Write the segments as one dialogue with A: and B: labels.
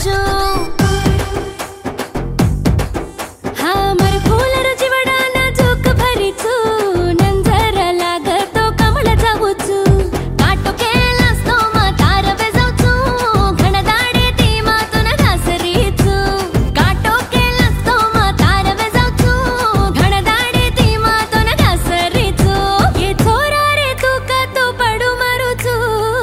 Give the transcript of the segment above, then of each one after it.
A: जाऊचू हाँ मर फूल रुचिवड़ा नाजूक भरीचू नंजर लागतो कमळ जाऊचू काटो केलास्तो मातार वेजाऊचू घनदाडे ती मातून घासरीचू काटो केलास्तो मातार वेजाऊचू घनदाडे ती मातून घासरीचू ये छोरा रे तू का तू पडू मारूचू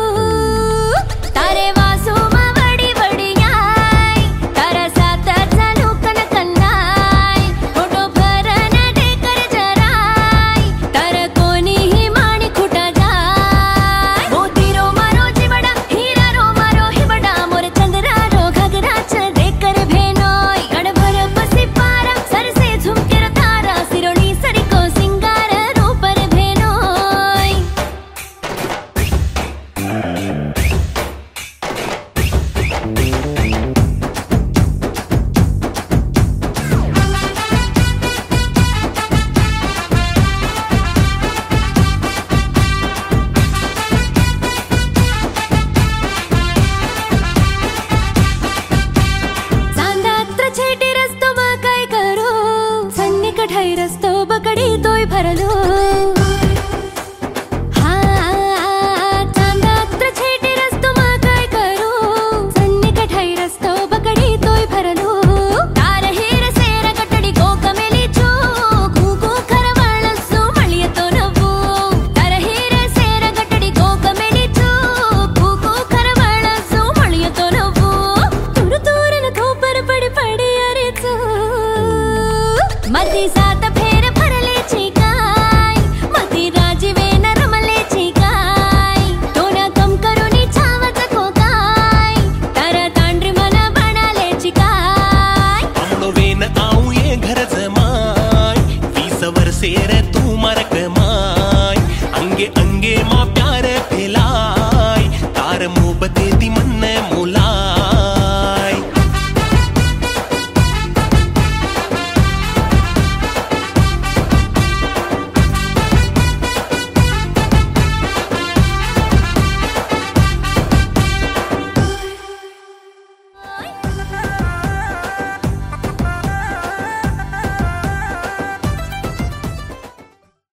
A: तारे वासू मा वडी वडी आय तारा साथ चालू कन कन्नाय फोटो भरन डेकर जराय तर कोणी ही माणी खुटा जाय मोती रो मारो जीवडा हीरा रो मारो हिवडा मोर चंद्रा रो घगराच डेकर भेनोय गणभर पसी पारा सर से झुमकेर तारा सिरोणी सरिको सिंगार रूपर भेनोय चांदात्र छेटी रस्तो मा काय करू सन्निकट है रस्तो बकडी तोय भरलो